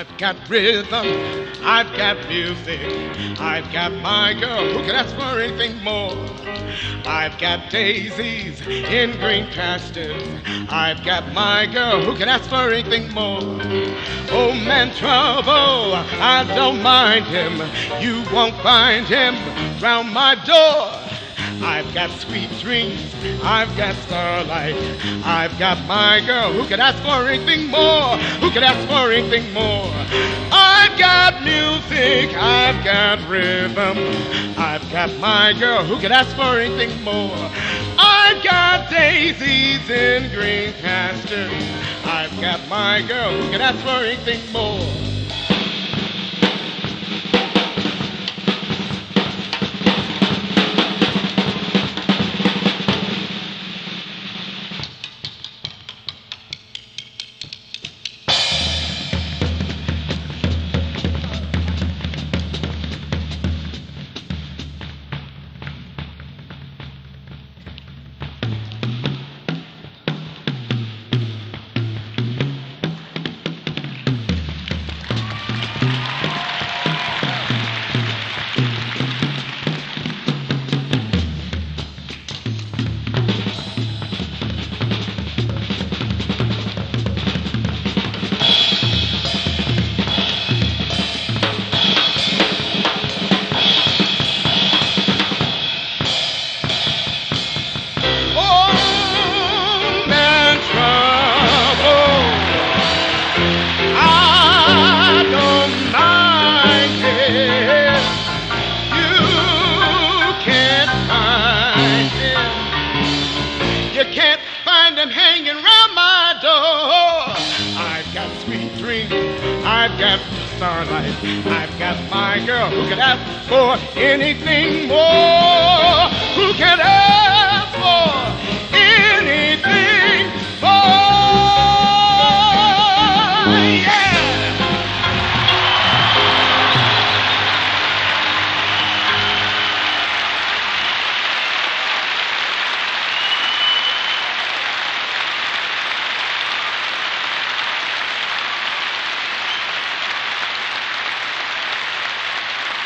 I've got rhythm, I've got music, I've got my girl who can ask for anything more. I've got daisies in green pastures, I've got my girl who can ask for anything more. Oh man, trouble, I don't mind him, you won't find him round my door. I've got sweet dreams, I've got starlight, I've got my girl who could ask for anything more, who could ask for anything more. I've got music, I've got rhythm, I've got my girl who could ask for anything more. I've got daisies in green pastures, I've got my girl who could ask for anything more. You can't find them hanging round my door. I've got sweet dreams, I've got starlight, I've got my girl who could ask for anything more. Who can ask